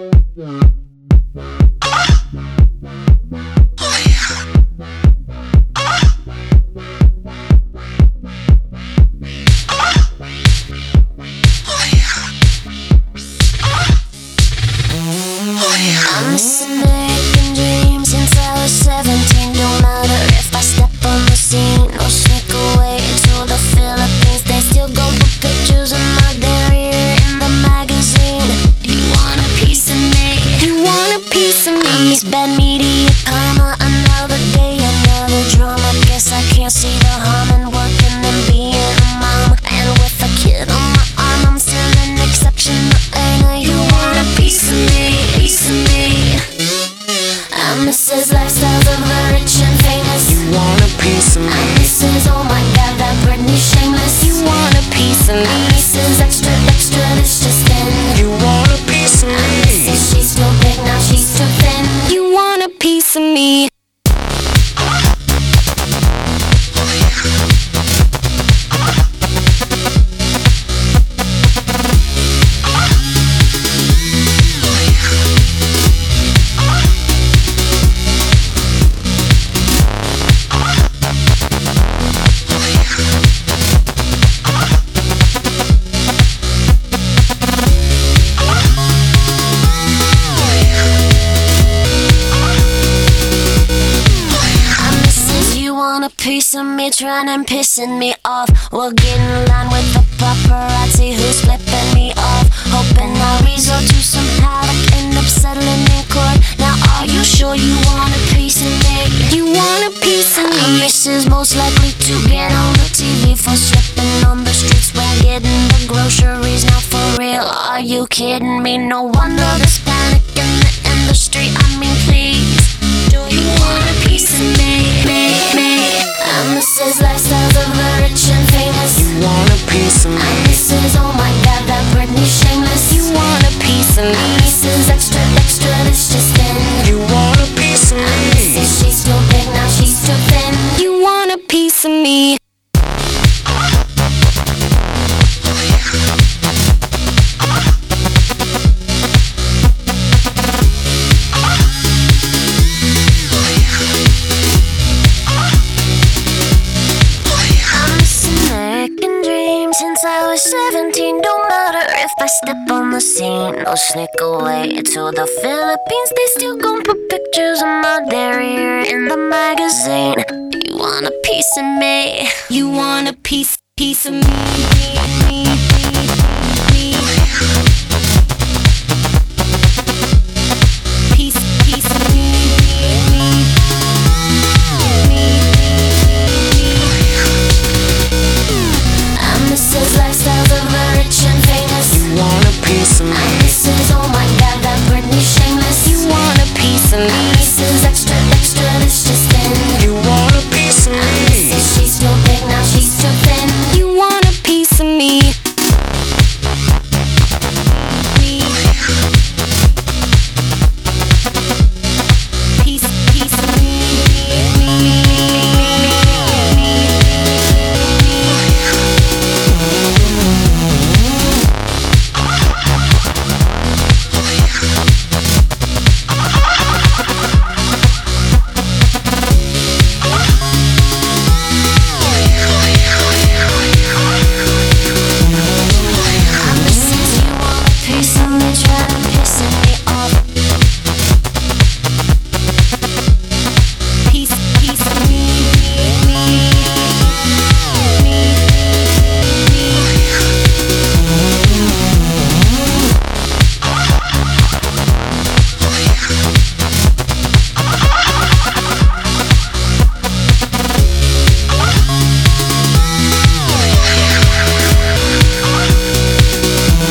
I'm missing American dreams since I was 17. No matter if I step on the scene or sneak away to the Philippines, they still gon' put pictures of my derriere in the magazine. You want a piece of me? You want a piece of me? I'm this bad media karma. Another day, another drama. Guess I can't see the harm in working and being a mom. And with a kid on my arm, I'm still an exception. You want a piece of me? I'm Mrs. Lifestyles of the rich and famous. You want a piece of me? I'm Mrs. Oh my god, that Britney Shameless. You want a piece of me? I'm Mrs. Extra, extra, this just in. You want a piece of I'm me? Mrs. She's too big, now she's too thin. You want a piece of me? Piece of me trying and pissing me off. We'll get in line with the paparazzi who's flipping me off. Hoping I'll resort to some havoc, end up settling in court. Now are you sure you want a piece of me? You want a piece of me? Mrs. most likely to get on the TV for slipping on the streets when getting the groceries. Now for real, are you kidding me? No wonder there's panic in the industry. I mean please, do you want a piece of me? I'm Mrs. Lifestyles of the rich and famous. You want a piece of me? I'm Mrs. Oh my god, that Britney Shameless. You want a piece of me? I'm Mrs. Extra, extra, this just in. You want a piece of I'm me? Mrs. She's too big, now she's too thin. You want a piece of me? Since I was 17, don't matter if I step on the scene or sneak away to the Philippines, they still gon' put pictures of my derriere in the magazine. You want a piece of me? You want a piece of me? Piece of me. Mrs. Lifestyles of the rich and famous. You want a piece of me? I'm Mrs. Oh my god, that Britney Shameless. You want a piece of me? I'm Mrs. Extra, extra, this just in. You want a piece of I'm me? Mrs. She's too big, now she's too thin. You want a piece of me? Piece of me.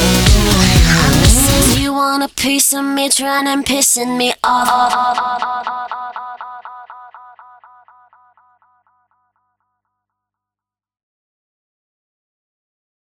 Piece of me trying and pissing me off.